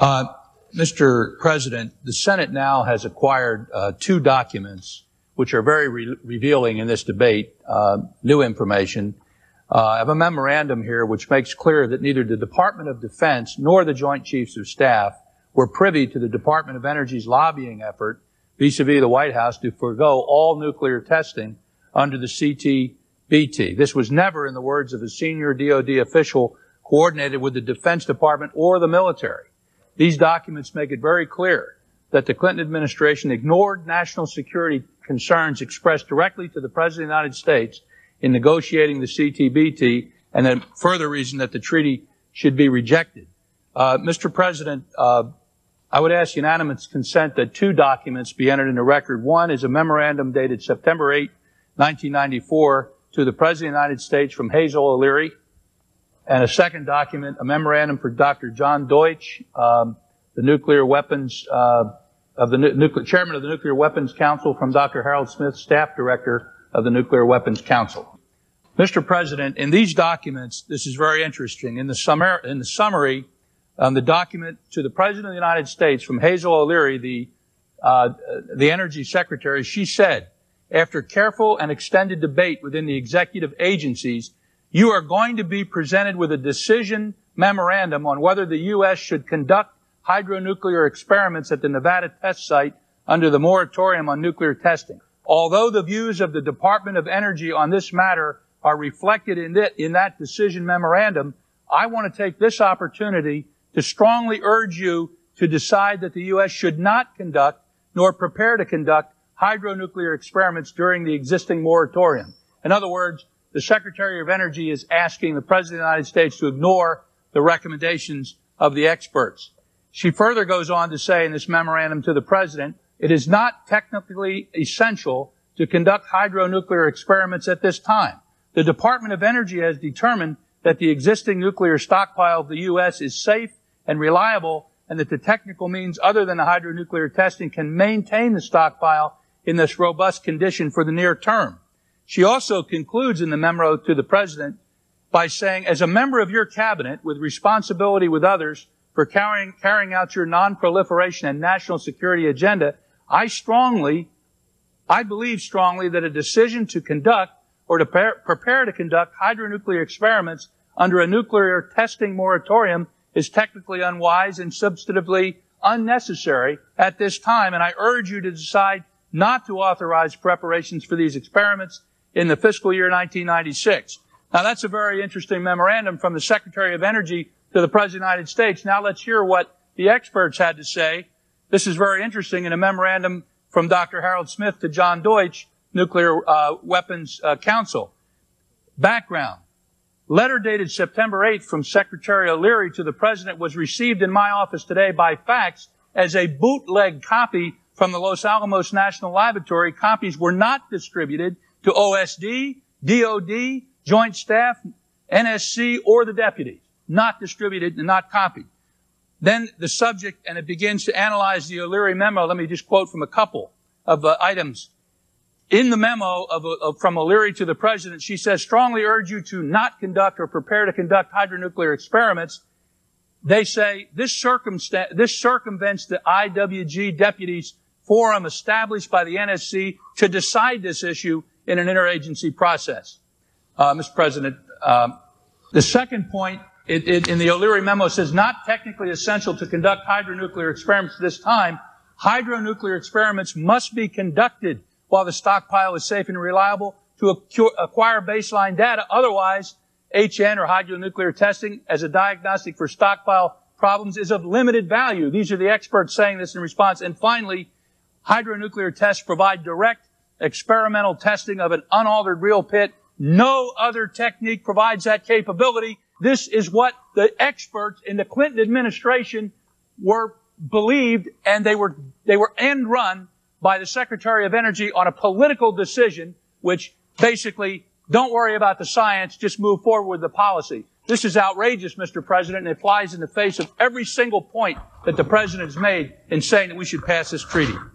Mr. President, the Senate now has acquired two documents which are very revealing in this debate, new information. I have a memorandum here which makes clear that neither the Department of Defense nor the Joint Chiefs of Staff were privy to the Department of Energy's lobbying effort vis-a-vis the White House to forego all nuclear testing under the CTBT. This was never, in the words of a senior DoD official, coordinated with the Defense Department or the military. These documents make it very clear that the Clinton administration ignored national security concerns expressed directly to the President of the United States in negotiating the CTBT, and a further reason that the treaty should be rejected. Mr. President, I would ask unanimous consent that two documents be entered into record. One is a memorandum dated September 8, 1994, to the President of the United States from Hazel O'Leary, and a second document, a memorandum for Dr. John Deutsch, the nuclear weapons chairman of the Nuclear Weapons Council, from Dr. Harold Smith, staff director of the Nuclear Weapons Council. Mr. President, in these documents, this is very interesting. In the summary, the document to the President of the United States from Hazel O'Leary, the Energy Secretary, she said, after careful and extended debate within the executive agencies, you are going to be presented with a decision memorandum on whether the U.S. should conduct hydronuclear experiments at the Nevada test site under the moratorium on nuclear testing. Although the views of the Department of Energy on this matter are reflected in that decision memorandum, I want to take this opportunity to strongly urge you to decide that the U.S. should not conduct nor prepare to conduct hydronuclear experiments during the existing moratorium. In other words, the Secretary of Energy is asking the President of the United States to ignore the recommendations of the experts. She further goes on to say in this memorandum to the President, it is not technically essential to conduct hydronuclear experiments at this time. The Department of Energy has determined that the existing nuclear stockpile of the U.S. is safe and reliable, and that the technical means other than the hydronuclear testing can maintain the stockpile in this robust condition for the near term. She also concludes in the memo to the President by saying, as a member of your cabinet with responsibility with others for carrying out your non-proliferation and national security agenda, I believe strongly that a decision to conduct or to prepare to conduct hydronuclear experiments under a nuclear testing moratorium is technically unwise and substantively unnecessary at this time, and I urge you to decide not to authorize preparations for these experiments in the fiscal year 1996. Now, that's a very interesting memorandum from the Secretary of Energy to the President of the United States. Now let's hear what the experts had to say. This is very interesting in a memorandum from Dr. Harold Smith to John Deutsch, Nuclear Weapons Council. Background. Letter dated September 8th from Secretary O'Leary to the President was received in my office today by fax as a bootleg copy from the Los Alamos National Laboratory. Copies were not distributed to OSD, DOD, Joint Staff, NSC, or the deputies. Not distributed and not copied. Then the subject, and it begins to analyze the O'Leary memo. Let me just quote from a couple of items. In the memo from O'Leary to the President, she says, strongly urge you to not conduct or prepare to conduct hydronuclear experiments. They say this circumvents the IWG deputies forum established by the NSC to decide this issue in an interagency process. Mr. President, the second point in the O'Leary memo says not technically essential to conduct hydronuclear experiments at this time. Hydronuclear experiments must be conducted while the stockpile is safe and reliable to acquire baseline data. Otherwise, HN or hydronuclear testing as a diagnostic for stockpile problems is of limited value. These are the experts saying this in response. And finally, hydronuclear tests provide direct experimental testing of an unaltered real pit. No other technique provides that capability. This is what the experts in the Clinton administration believed, and they were end run by the Secretary of Energy on a political decision, which basically, don't worry about the science, just move forward with the policy. This is outrageous, Mr. President, and it flies in the face of every single point that the President has made in saying that we should pass this treaty.